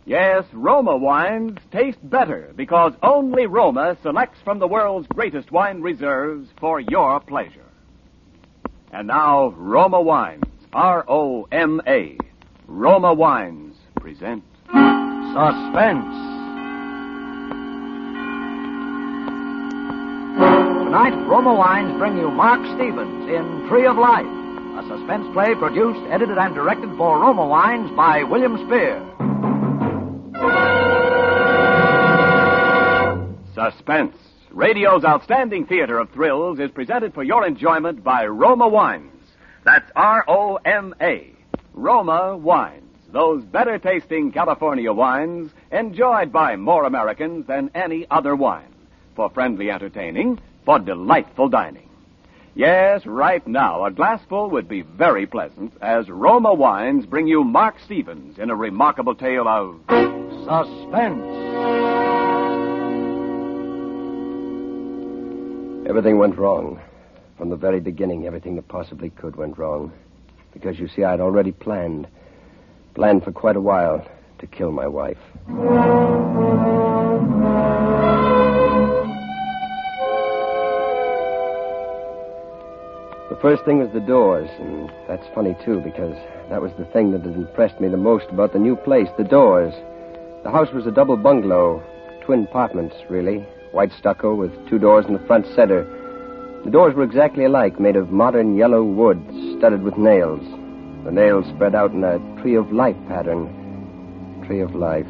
Yes, Roma wines taste better because only Roma selects from the world's greatest wine reserves for your pleasure. And now, Roma Wines, R-O-M-A. Roma Wines present Suspense. Tonight, Roma Wines bring you Mark Stevens in Tree of Life, a suspense play produced, edited, and directed for Roma Wines by William Spear. Suspense. Radio's outstanding theater of thrills is presented for your enjoyment by Roma Wines. That's R-O-M-A. Roma Wines. Those better-tasting California wines enjoyed by more Americans than any other wine. For friendly entertaining, for delightful dining. Yes, right now, a glassful would be very pleasant as Roma Wines bring you Mark Stevens in a remarkable tale of Suspense. Everything went wrong. From the very beginning, everything that possibly could went wrong. Because, you see, I'd already planned for quite a while to kill my wife. The first thing was the doors, and that's funny, too, because that was the thing that had impressed me the most about the new place, the doors. The house was a double bungalow, twin apartments, really. White stucco with two doors in the front center. The doors were exactly alike, made of modern yellow wood, studded with nails. The nails spread out in a Tree of Life pattern. Tree of Life.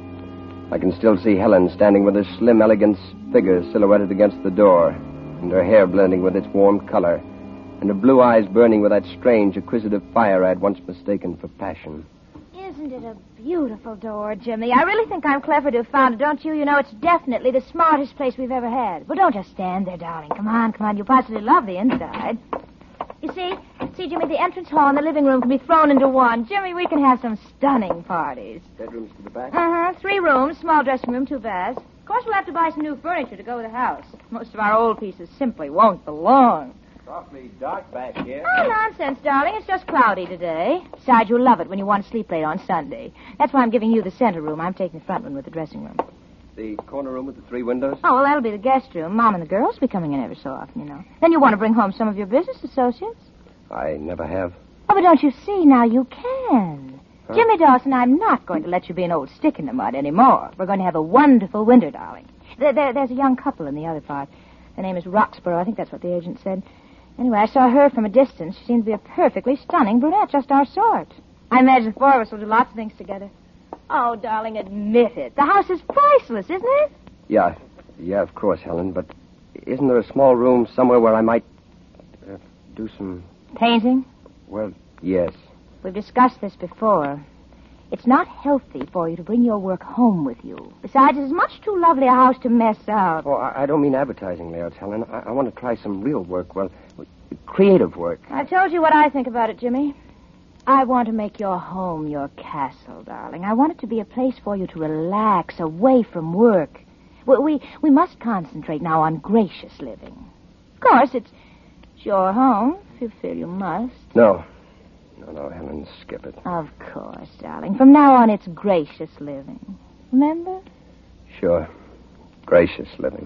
I can still see Helen standing with her slim, elegant figure silhouetted against the door, and her hair blending with its warm color, and her blue eyes burning with that strange, acquisitive fire I had once mistaken for passion. Isn't it a beautiful door, Jimmy? I really think I'm clever to have found it, don't you? You know, it's definitely the smartest place we've ever had. Well, don't just stand there, darling. Come on. You positively love the inside. You see, Jimmy, the entrance hall and the living room can be thrown into one. Jimmy, we can have some stunning parties. Bedrooms to the back? 3 rooms, small dressing room, 2 baths. Of course, we'll have to buy some new furniture to go with the house. Most of our old pieces simply won't belong. It's awfully dark back here. Oh, nonsense, darling. It's just cloudy today. Besides, you'll love it when you want to sleep late on Sunday. That's why I'm giving you the center room. I'm taking the front one with the dressing room. The corner room with the 3 windows? Oh, well, that'll be the guest room. Mom and the girls will be coming in every so often, you know. Then you want to bring home some of your business associates. I never have. Oh, but don't you see? Now you can. Huh? Jimmy Dawson, I'm not going to let you be an old stick in the mud anymore. We're going to have a wonderful winter, darling. There's a young couple in the other part. Their name is Roxborough. I think that's what the agent said. Anyway, I saw her from a distance. She seemed to be a perfectly stunning brunette, just our sort. I imagine 4 of us will do lots of things together. Oh, darling, admit it. The house is priceless, isn't it? Yeah, of course, Helen. But isn't there a small room somewhere where I might do some... Painting? Well, yes. We've discussed this before. It's not healthy for you to bring your work home with you. Besides, it's much too lovely a house to mess up. Oh, I don't mean advertising layouts, Helen. I want to try some real work. Well, creative work. I've told you what I think about it, Jimmy. I want to make your home your castle, darling. I want it to be a place for you to relax away from work. We must concentrate now on gracious living. Of course, it's your home, if you feel you must. No, Helen, skip it. Of course, darling. From now on, it's gracious living. Remember? Sure. Gracious living.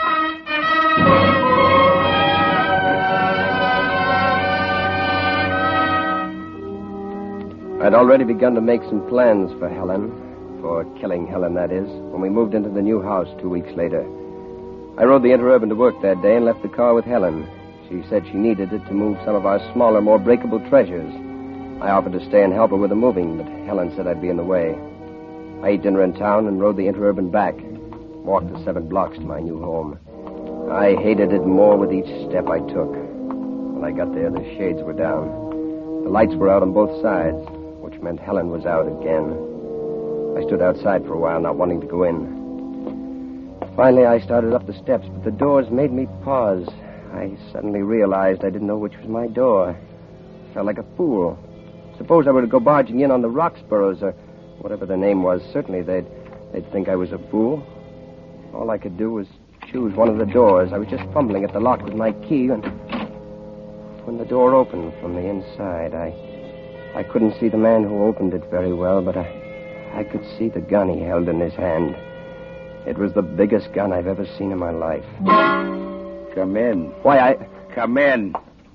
I'd already begun to make some plans for Helen, for killing Helen, that is, when we moved into the new house 2 weeks later. I rode the Interurban to work that day and left the car with Helen. She said she needed it to move some of our smaller, more breakable treasures. I offered to stay and help her with the moving, but Helen said I'd be in the way. I ate dinner in town and rode the Interurban back. Walked the 7 blocks to my new home. I hated it more with each step I took. When I got there, the shades were down. The lights were out on both sides, which meant Helen was out again. I stood outside for a while, not wanting to go in. Finally, I started up the steps, but the doors made me pause. I suddenly realized I didn't know which was my door. I felt like a fool. Suppose I were to go barging in on the Roxboroughs or whatever their name was. Certainly they'd think I was a fool. All I could do was choose one of the doors. I was just fumbling at the lock with my key when the door opened from the inside. I couldn't see the man who opened it very well, but I could see the gun he held in his hand. It was the biggest gun I've ever seen in my life. Come in. Why, Come in.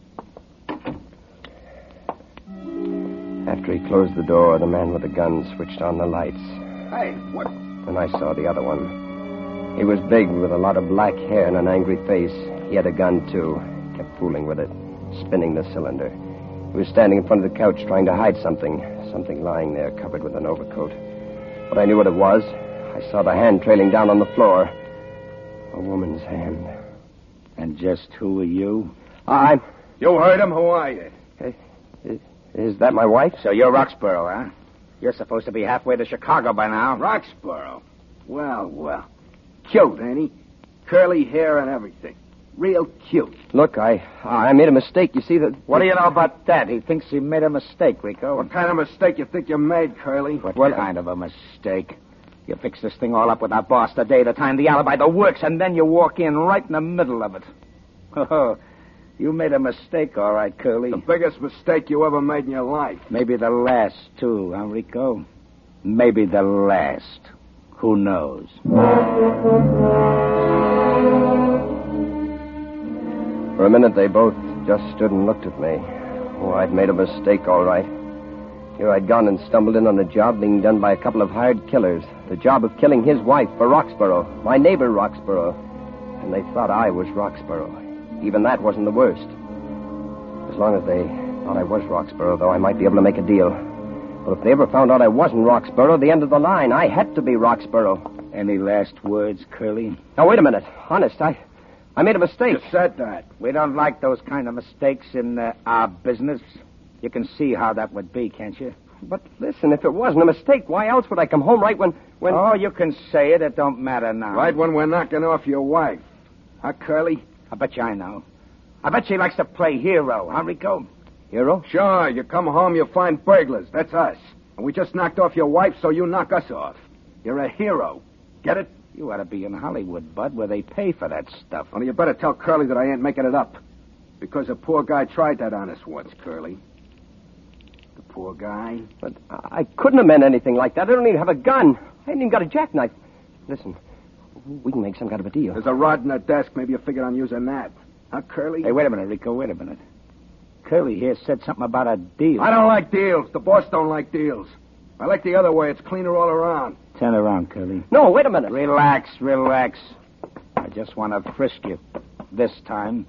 After he closed the door, the man with the gun switched on the lights. Hey, what? Then I saw the other one. He was big, with a lot of black hair and an angry face. He had a gun, too. Kept fooling with it, spinning the cylinder. He was standing in front of the couch trying to hide something. Something lying there, covered with an overcoat. But I knew what it was. I saw the hand trailing down on the floor. A woman's hand. And just who are you? I'm... You heard him. Who are you? Is that my wife? So you're Roxborough, huh? You're supposed to be halfway to Chicago by now. Roxborough? Well. Cute, ain't he? Curly hair and everything. Real cute. Look, I made a mistake. You see that... What do you know about that? He thinks he made a mistake, Rico. What kind of mistake you think you made, Curly? What kind of a mistake? You fix this thing all up with our boss, the day, the time, the alibi, the works, and then you walk in right in the middle of it. Oh, you made a mistake, all right, Curly. The biggest mistake you ever made in your life. Maybe the last, too, huh, Rico? Maybe the last. Who knows? For a minute, they both just stood and looked at me. Oh, I'd made a mistake, all right. Here I'd gone and stumbled in on a job being done by a couple of hired killers. The job of killing his wife for Roxborough, my neighbor Roxborough. And they thought I was Roxborough. Even that wasn't the worst. As long as they thought I was Roxborough, though, I might be able to make a deal. But if they ever found out I wasn't Roxborough, the end of the line, I had to be Roxborough. Any last words, Curly? Now, wait a minute. Honest, I made a mistake. You said that. We don't like those kind of mistakes in our business. You can see how that would be, can't you? But listen, if it wasn't a mistake, why else would I come home right when... Oh, you can say it. It don't matter now. Right when we're knocking off your wife. Huh, Curly? I bet you I know. I bet she likes to play hero, huh, Rico? Hero? Sure, you come home, you find burglars. That's us. And we just knocked off your wife, so you knock us off. You're a hero. Get it? You ought to be in Hollywood, Bud, where they pay for that stuff. Only you better tell Curly that I ain't making it up. Because a poor guy tried that on us once, Curly. The poor guy? But I couldn't have meant anything like that. I don't even have a gun. I ain't even got a jackknife. Listen, we can make some kind of a deal. There's a rod in the desk. Maybe you figured on using that. Huh, Curly? Hey, wait a minute, Rico, wait a minute. Curly here said something about a deal. I don't like deals. The boss don't like deals. I like the other way. It's cleaner all around. Turn around, Curly. No, wait a minute. Relax. I just want to frisk you. This time.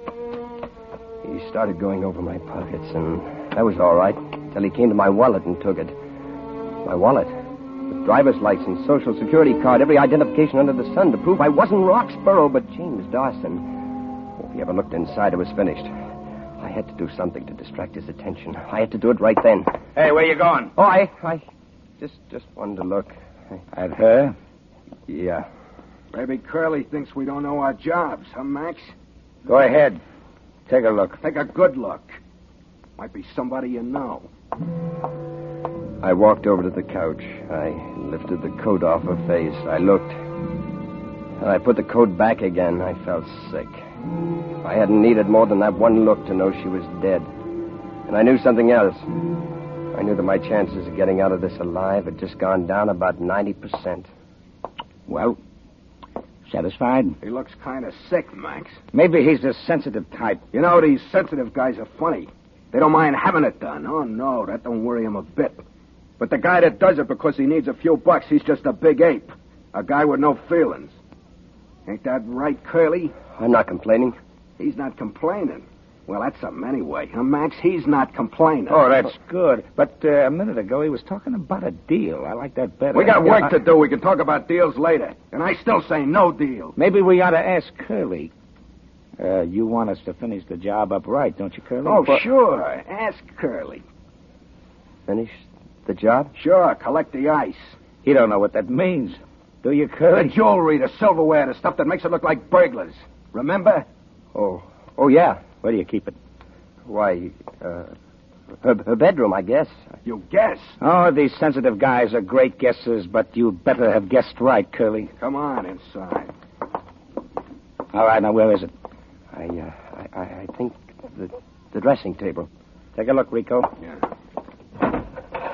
He started going over my pockets, and that was all right, till he came to my wallet and took it. My wallet? With driver's license, social security card, every identification under the sun to prove I wasn't Roxborough, but James Dawson. If he ever looked inside, it was finished. I had to do something to distract his attention. I had to do it right then. Hey, where you going? Oh, I just wanted to look. At her? Yeah. Maybe Curly thinks we don't know our jobs, huh, Max? Go ahead. Take a look. Take a good look. Might be somebody you know. I walked over to the couch. I lifted the coat off her face. I looked. I put the coat back again. I felt sick. I hadn't needed more than that one look to know she was dead. And I knew something else. I knew that my chances of getting out of this alive had just gone down about 90%. Well, satisfied? He looks kind of sick, Max. Maybe he's a sensitive type. You know, these sensitive guys are funny. They don't mind having it done. Oh, no, that don't worry him a bit. But the guy that does it because he needs a few bucks, he's just a big ape. A guy with no feelings. Ain't that right, Curly? I'm not complaining. He's not complaining. Well, that's something anyway. Huh, Max? He's not complaining. Oh, that's good. But a minute ago, he was talking about a deal. I like that better. We got work to do. We can talk about deals later. And I still say no deal. Maybe we ought to ask Curly. You want us to finish the job up right, don't you, Curly? Oh, sure. Ask Curly. Finish the job? Sure. Collect the ice. He don't know what that means. Do you, Curly? The jewelry, the silverware, the stuff that makes it look like burglars. Remember? Oh, yeah. Where do you keep it? Why, her bedroom, I guess. You guess. Oh, these sensitive guys are great guessers, but you'd better have guessed right, Curly. Come on inside. All right, now where is it? I think the dressing table. Take a look, Rico. Yeah.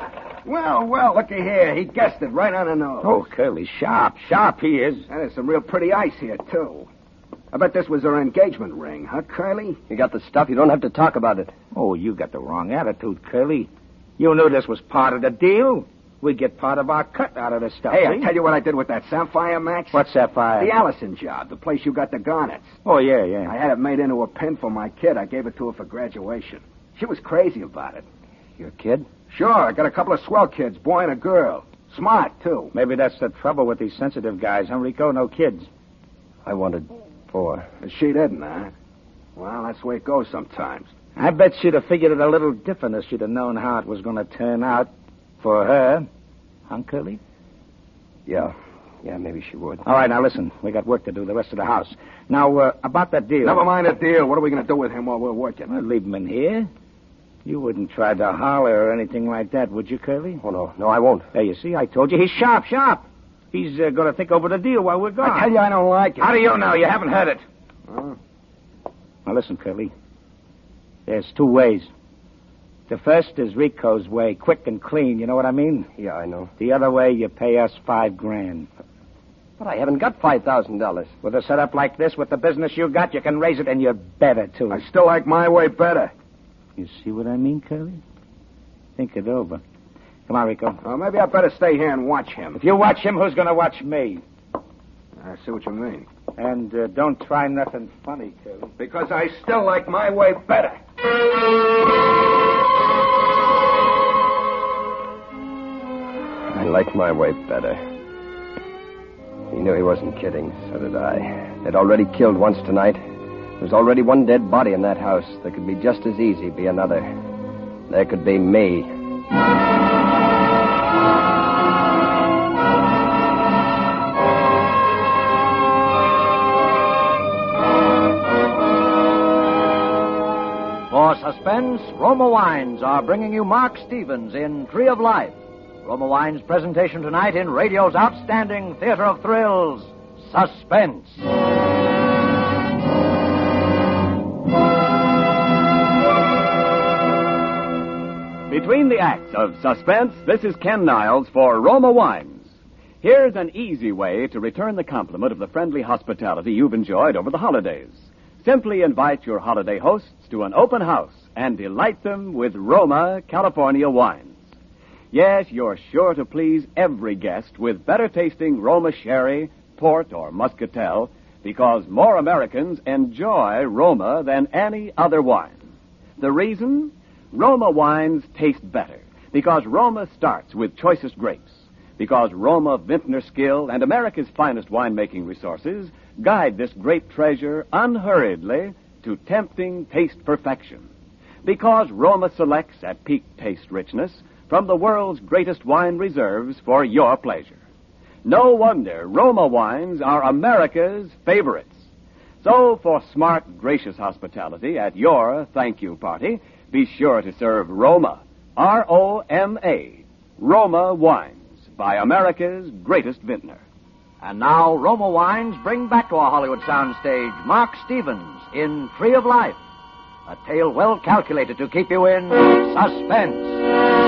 Well, looky here. He guessed it right on the nose. Oh, Curly, sharp he is. And there's some real pretty ice here, too. I bet this was her engagement ring, huh, Curly? You got the stuff. You don't have to talk about it. Oh, you got the wrong attitude, Curly. You knew this was part of the deal. We'd get part of our cut out of this stuff. Hey, see? I tell you what I did with that sapphire, Max. What's Sapphire? The Allison job, the place you got the garnets. Oh, yeah. I had it made into a pin for my kid. I gave it to her for graduation. She was crazy about it. Your kid? Sure, I got a couple of swell kids, boy and a girl. Smart, too. Maybe that's the trouble with these sensitive guys, huh, Rico? No kids. I wanted 4. She didn't, huh? Well, that's the way it goes sometimes. I bet she'd have figured it a little different if she'd have known how it was going to turn out for her. Huh, Curly? Yeah, maybe she would. All right, now listen. We got work to do, the rest of the house. Now, about that deal. Never mind the deal. What are we going to do with him while we're working? Well, leave him in here. You wouldn't try to holler or anything like that, would you, Curly? Oh, no, I won't. There, you see, I told you. He's sharp. He's going to think over the deal while we're gone. I tell you, I don't like it. How do you know? You haven't heard it. Huh? Now, listen, Curly. There's 2 ways. The first is Rico's way, quick and clean, you know what I mean? Yeah, I know. The other way, you pay us $5,000. But I haven't got $5,000. With a setup like this, with the business you got, you can raise it, and you're better, too. I still like my way better. You see what I mean, Curly? Think it over. Come on, Rico. Maybe I better stay here and watch him. If you watch him, who's going to watch me? I see what you mean. And don't try nothing funny, Curly. Because I still like my way better. I liked my way better. He knew he wasn't kidding. So did I. They'd already killed once tonight. There was already one dead body in that house. There could be just as easy be another. There could be me. For suspense, Roma Wines are bringing you Mark Stevens in Tree of Life. Roma Wines' presentation tonight in radio's outstanding theater of thrills, Suspense. Between the acts of Suspense, this is Ken Niles for Roma Wines. Here's an easy way to return the compliment of the friendly hospitality you've enjoyed over the holidays. Simply invite your holiday hosts to an open house and delight them with Roma California wines. Yes, you're sure to please every guest with better-tasting Roma sherry, port, or muscatel, because more Americans enjoy Roma than any other wine. The reason? Roma wines taste better, because Roma starts with choicest grapes, because Roma vintner skill and America's finest winemaking resources guide this grape treasure unhurriedly to tempting taste perfection, because Roma selects at peak taste richness from the world's greatest wine reserves for your pleasure. No wonder Roma wines are America's favorites. So, for smart, gracious hospitality at your thank you party, be sure to serve Roma, R-O-M-A, Roma wines, by America's greatest vintner. And now, Roma Wines bring back to our Hollywood soundstage Mark Stevens in Tree of Life, a tale well calculated to keep you in suspense.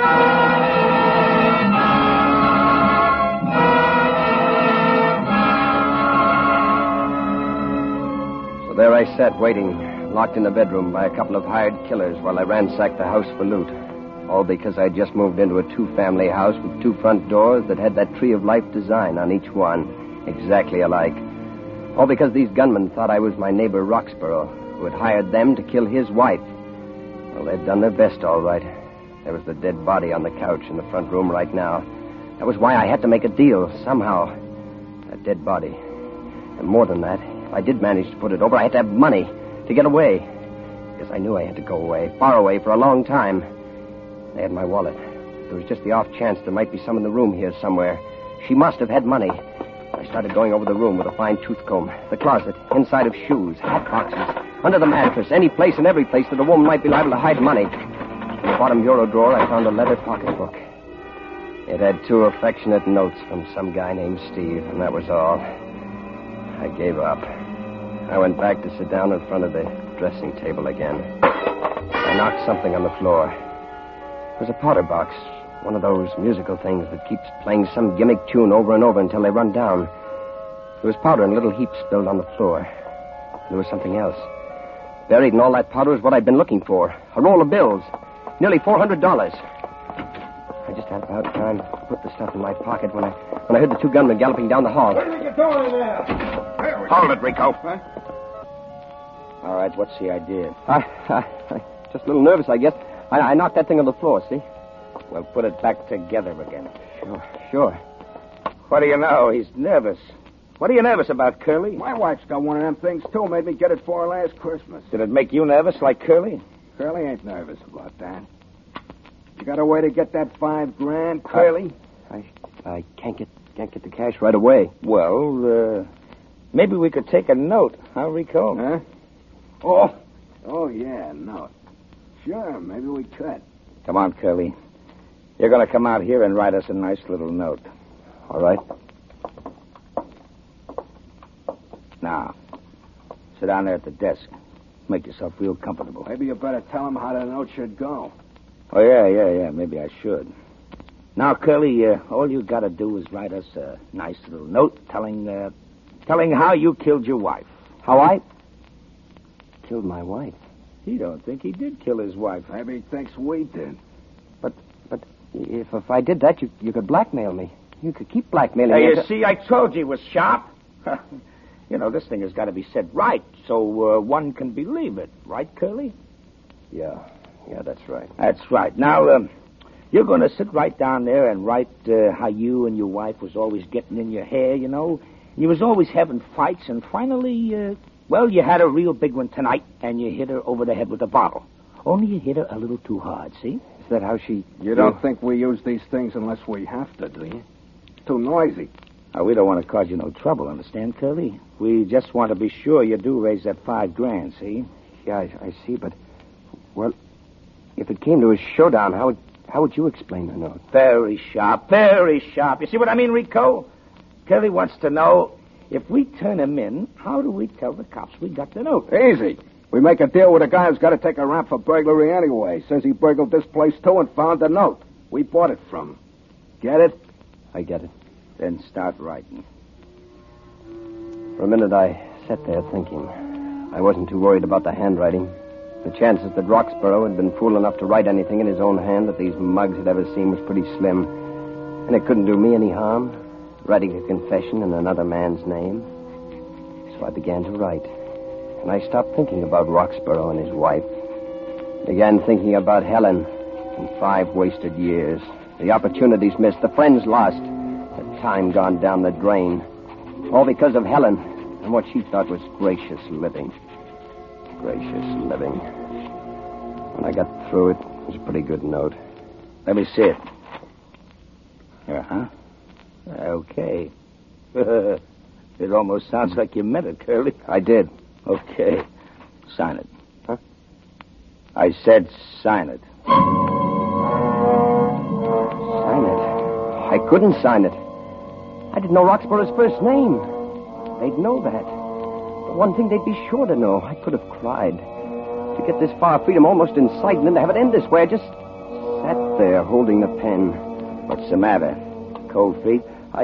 So there I sat waiting, locked in a bedroom by a couple of hired killers while I ransacked the house for loot. All because I just moved into a 2-family house with 2 front doors that had that Tree of Life design on each one, exactly alike. All because these gunmen thought I was my neighbor Roxborough, who had hired them to kill his wife. Well, they'd done their best, all right. There was the dead body on the couch in the front room right now. That was why I had to make a deal, somehow. That dead body. And more than that, if I did manage to put it over, I had to have money to get away. Because I knew I had to go away, far away, for a long time. They had my wallet. There was just the off chance there might be some in the room here somewhere. She must have had money. I started going over the room with a fine tooth comb. The closet, inside of shoes, hat boxes, under the mattress, any place and every place that a woman might be liable to hide money. In the bottom bureau drawer, I found a leather pocketbook. It had 2 affectionate notes from some guy named Steve, and that was all. I gave up. I went back to sit down in front of the dressing table again. I knocked something on the floor. It was a powder box, One of those musical things that keeps playing some gimmick tune over and over until they run down. There was powder in little heaps spilled on the floor. There was something else. Buried in all that powder is what I'd been looking for. A roll of bills. Nearly $400. I just had about time to put the stuff in my pocket when I heard the two gunmen galloping down the hall. What are you doing there? Hold it, Rico. Huh? All right, what's the idea? I just a little nervous, I guess. I knocked that thing on the floor, see? Well, put it back together again. Sure. What do you know? He's nervous. What are you nervous about, Curly? My wife's got one of them things, too. Made me get it for her last Christmas. Did it make you nervous like Curly? Curly ain't nervous about that. You got a way to get that $5,000, Curly? I can't get the cash right away. Well, maybe we could take a note, huh, Rico? Huh? Oh, yeah, no. Sure, maybe we could. Come on, Curly. You're going to come out here and write us a nice little note. All right. Now, sit down there at the desk. Make yourself real comfortable. Maybe you better tell him how the note should go. Oh, yeah. Maybe I should. Now, Curly, all you got to do is write us a nice little note telling how you killed your wife. How I killed my wife? He don't think he did kill his wife. Maybe he thinks we did. But if I did that, you could blackmail me. You could keep blackmailing me. Hey, you see, I told you he was sharp. You know, this thing has got to be said right, so one can believe it. Right, Curly? Yeah, that's right. That's right. Now, you're going to sit right down there and write how you and your wife was always getting in your hair, you know. You was always having fights, and finally, you had a real big one tonight, and you hit her over the head with a bottle. Only you hit her a little too hard, see? Is that how she... You don't think we use these things unless we have to, do you? It's too noisy. We don't want to cause you no trouble, understand, Curly? We just want to be sure you do raise that $5,000, see? Yeah, I see, but... Well, if it came to a showdown, how would you explain the note? Very sharp, very sharp. You see what I mean, Rico? Curly wants to know, if we turn him in, how do we tell the cops we got the note? Easy. We make a deal with a guy who's got to take a rap for burglary anyway. Says he burgled this place, too, and found the note. We bought it from him. Get it? I get it. Then start writing. For a minute, I sat there thinking. I wasn't too worried about the handwriting. The chances that Roxborough had been fool enough to write anything in his own hand that these mugs had ever seen was pretty slim. And it couldn't do me any harm, writing a confession in another man's name. So I began to write. And I stopped thinking about Roxborough and his wife. Began thinking about Helen and 5 wasted years. The opportunities missed, the friends lost, the time gone down the drain. All because of Helen and what she thought was gracious living. Gracious living. When I got through it, it was a pretty good note. Let me see it. Uh-huh. Okay. It almost sounds like you meant it, Curly. I did. Okay. Sign it. Huh? I said sign it. Sign it? I couldn't sign it. I didn't know Roxborough's first name. They'd know that. The one thing they'd be sure to know. I could have cried. To get this far, freedom almost in sight, and then to have it end this way, I just sat there holding the pen. What's the matter? Cold feet?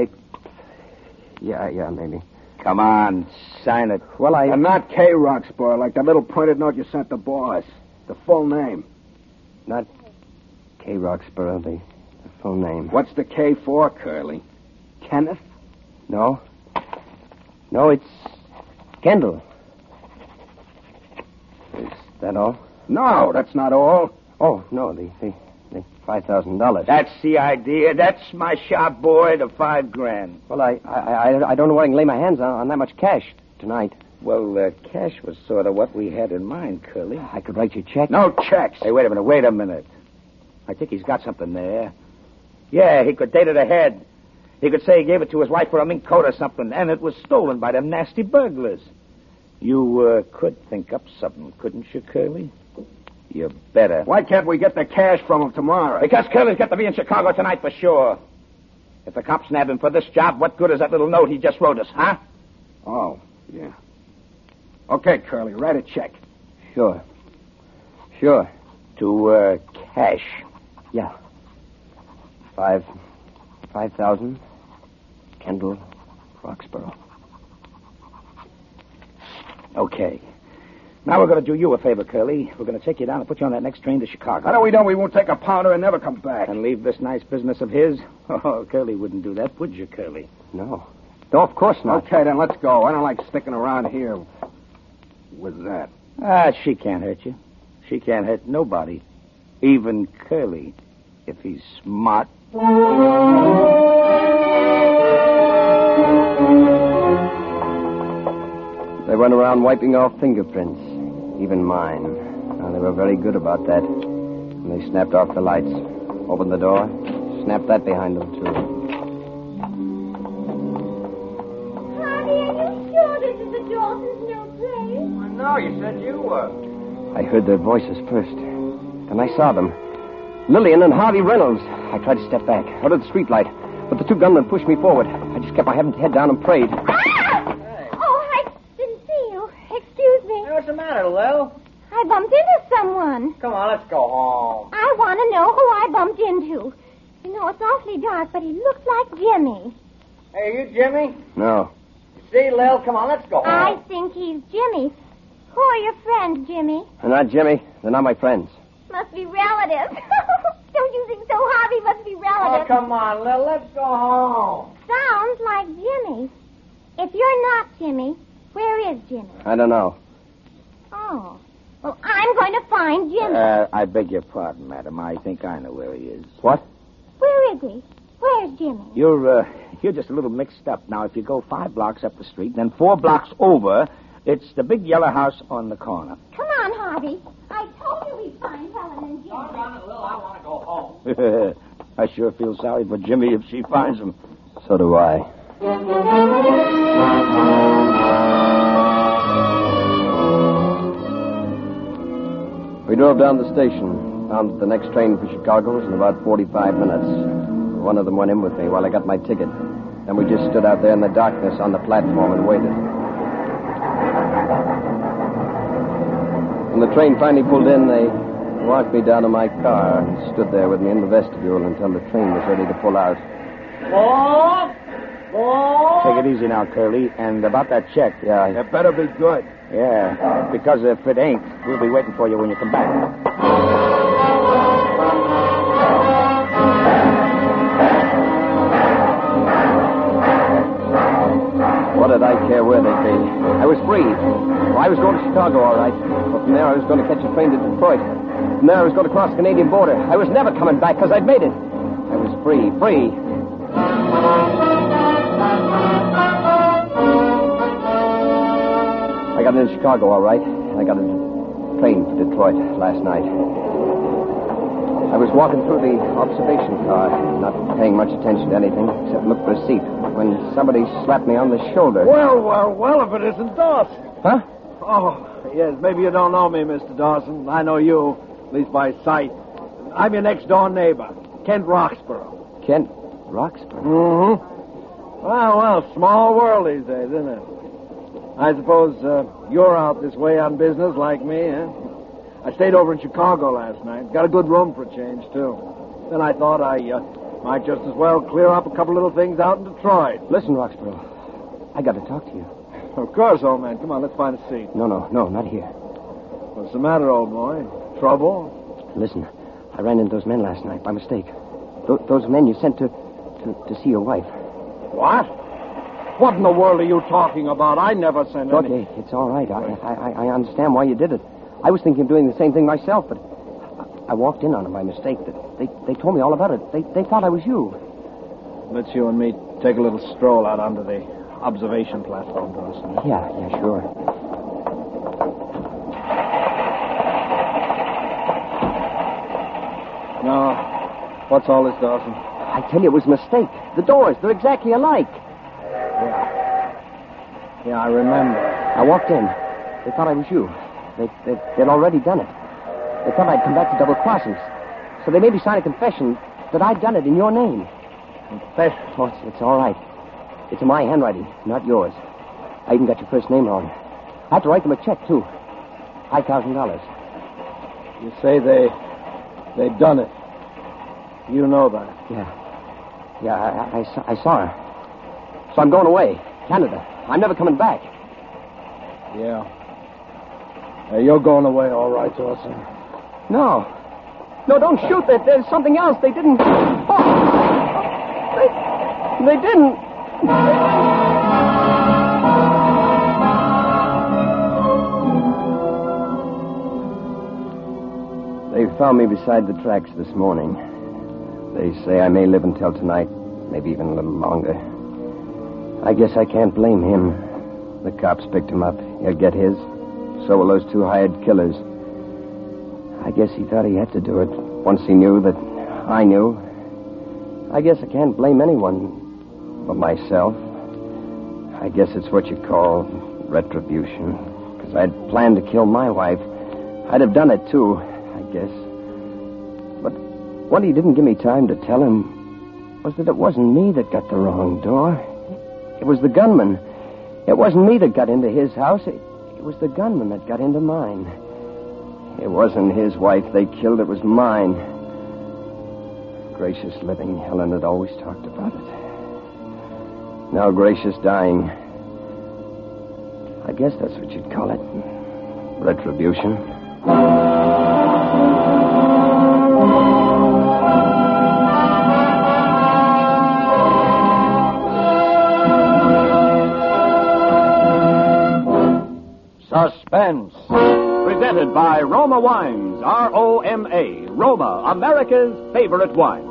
Yeah, maybe. Come on, sign it. Well, And not K. Roxborough, like that little printed note you sent the boss. The full name. Not K. Roxborough, the full name. What's the K for, Curly? Kenneth? No, it's Kendall. Is that all? No, that's not all. Oh, no, the $5,000. That's the idea. That's my sharp boy, the $5,000. Well, I don't know where I can lay my hands on that much cash tonight. Well, cash was sort of what we had in mind, Curly. I could write you a check. No checks. Hey, wait a minute. I think he's got something there. Yeah, he could date it ahead. He could say he gave it to his wife for a mink coat or something, and it was stolen by them nasty burglars. You could think up something, couldn't you, Curly? You better. Why can't we get the cash from him tomorrow? Because Curly's got to be in Chicago tonight for sure. If the cops nab him for this job, what good is that little note he just wrote us, huh? Oh, yeah. Okay, Curly, write a check. Sure. To, cash. Yeah. 5,000. Kendall, Roxborough. Okay. Now we're going to do you a favor, Curly. We're going to take you down and put you on that next train to Chicago. How do we know we won't take a pounder and never come back? And leave this nice business of his? Oh, Curly wouldn't do that, would you, Curly? No. No, of course not. Okay, then let's go. I don't like sticking around here with that. She can't hurt you. She can't hurt nobody. Even Curly, if he's smart. They went around wiping off fingerprints, even mine. Now, they were very good about that. And they snapped off the lights, opened the door, snapped that behind them, too. Harvey, are you sure this is the Dawson's new place? No, you said you were. I heard their voices first. Then I saw them. Lillian and Harvey Reynolds. I tried to step back, out of the streetlight, but the two gunmen pushed me forward. I just kept my head down and prayed. Ah! Oh, I didn't see you. Excuse me. Hey, what's the matter, Lil? I bumped into someone. Come on, let's go home. I want to know who I bumped into. You know, it's awfully dark, but he looks like Jimmy. Hey, are you Jimmy? No. See, Lil, come on, let's go home. I think he's Jimmy. Who are your friends, Jimmy? They're not Jimmy. They're not my friends. Must be relatives. Don't you think so, Harvey? Must be Oh, relatives. come on, Lil, let's go home. Sounds like Jimmy. If you're not Jimmy, where is Jimmy? I don't know. Oh. Well, I'm going to find Jimmy. I beg your pardon, madam. I think I know where he is. What? Where is he? Where's Jimmy? You're just a little mixed up. Now, if you go 5 blocks up the street, then 4 blocks over, it's the big yellow house on the corner. Come on, Harvey. I told you we'd find Helen and Jimmy. Doggone it, Lil, I want to go home. I sure feel sorry for Jimmy if she finds him. So do I. We drove down the station, found that the next train for Chicago was in about 45 minutes. One of them went in with me while I got my ticket. Then we just stood out there in the darkness on the platform and waited. When the train finally pulled in, they walked me down to my car and stood there with me in the vestibule until the train was ready to pull out. Bob! Take it easy now, Curly. And about that check. Yeah, It better be good. Yeah, because if it ain't, we'll be waiting for you when you come back. What did I care where they'd be? I was free. Well, I was going to Chicago, all right. But from there, I was going to catch a train to Detroit. From there, I was going to cross the Canadian border. I was never coming back because I'd made it. I was free. I got into Chicago, all right. And I got a train for Detroit last night. I was walking through the observation car, not paying much attention to anything except look for a seat, when somebody slapped me on the shoulder. Well, if it isn't Dawson. Huh? Oh, yes, maybe you don't know me, Mr. Dawson. I know you, at least by sight. I'm your next-door neighbor, Kent Roxborough. Kent Roxborough? Mm-hmm. Well, small world these days, isn't it? I suppose you're out this way on business like me, eh? I stayed over in Chicago last night. Got a good room for a change, too. Then I thought I might just as well clear up a couple little things out in Detroit. Listen, Roxborough, I got to talk to you. Of course, old man. Come on, let's find a seat. No, not here. What's the matter, old boy? Trouble? Listen, I ran into those men last night by mistake. Those men you sent to see your wife. What? What in the world are you talking about? I never sent any... Okay, it's all right. I understand why you did it. I was thinking of doing the same thing myself, but I walked in on them by mistake. They told me all about it. They thought I was you. Let's you and me take a little stroll out onto the observation platform, Dawson. Yeah, sure. Now, what's all this, Dawson? I tell you, it was a mistake. The doors, they're exactly alike. Yeah, I remember. I walked in. They thought I was you. They'd already done it. They thought I'd come back to double cross us. So they made me sign a confession that I'd done it in your name. Confession? Oh, it's all right. It's in my handwriting, not yours. I even got your first name wrong. I had to write them a check, too. $5,000. You say they done it. You know that. Yeah. Yeah, I saw her. So I'm going away. Canada. I'm never coming back. Yeah. You're going away, all right, Dawson. No. No, don't shoot. There's something else. They didn't... Oh! They didn't... They found me beside the tracks this morning. They say I may live until tonight, maybe even a little longer. I guess I can't blame him. The cops picked him up. He'll get his. So will those two hired killers. I guess he thought he had to do it. Once he knew that I knew. I guess I can't blame anyone but myself. I guess it's what you call retribution. Because I'd planned to kill my wife. I'd have done it, too, I guess. But what he didn't give me time to tell him was that it wasn't me that got the wrong door. It was the gunman. It wasn't me that got into his house. It was the gunman that got into mine. It wasn't his wife they killed. It was mine. Gracious living, Helen had always talked about it. Now Gracious dying. I guess that's what you'd call it. Retribution. Suspense. Presented by Roma Wines, R-O-M-A, Roma, America's favorite wines.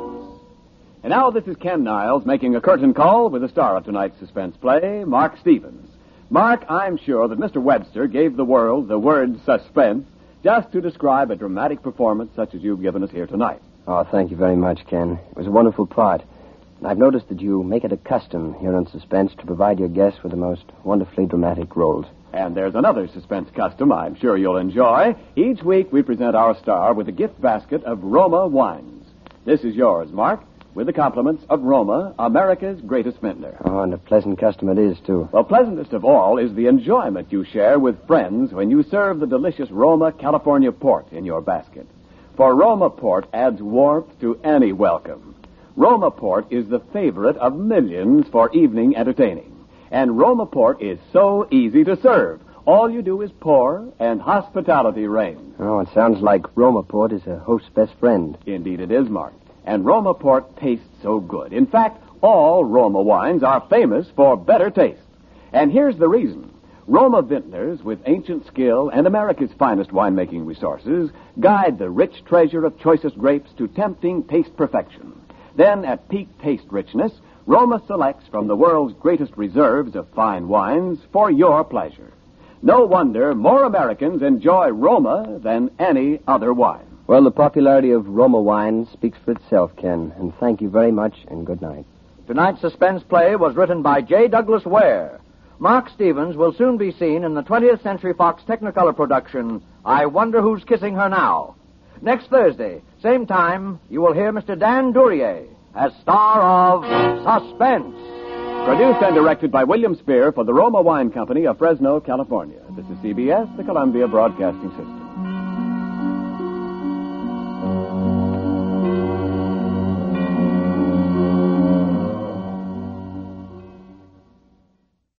And now this is Ken Niles making a curtain call with the star of tonight's suspense play, Mark Stevens. Mark, I'm sure that Mr. Webster gave the world the word suspense just to describe a dramatic performance such as you've given us here tonight. Oh, thank you very much, Ken. It was a wonderful part. And I've noticed that you make it a custom here on Suspense to provide your guests with the most wonderfully dramatic roles. And there's another suspense custom I'm sure you'll enjoy. Each week we present our star with a gift basket of Roma wines. This is yours, Mark, with the compliments of Roma, America's greatest vintner. Oh, and a pleasant custom it is, too. Well, pleasantest of all is the enjoyment you share with friends when you serve the delicious Roma California port in your basket. For Roma port adds warmth to any welcome. Roma port is the favorite of millions for evening entertaining. And Roma port is so easy to serve. All you do is pour, and hospitality reigns. Oh, it sounds like Roma port is a host's best friend. Indeed it is, Mark. And Roma port tastes so good. In fact, all Roma wines are famous for better taste. And here's the reason. Roma vintners with ancient skill and America's finest winemaking resources guide the rich treasure of choicest grapes to tempting taste perfection. Then, at peak taste richness, Roma selects from the world's greatest reserves of fine wines for your pleasure. No wonder more Americans enjoy Roma than any other wine. Well, the popularity of Roma wine speaks for itself, Ken. And thank you very much, and good night. Tonight's suspense play was written by J. Douglas Ware. Mark Stevens will soon be seen in the 20th Century Fox Technicolor production, I Wonder Who's Kissing Her Now. Next Thursday, same time, you will hear Mr. Dan Duryea as star of Suspense. Produced and directed by William Spear for the Roma Wine Company of Fresno, California. This is CBS, the Columbia Broadcasting System.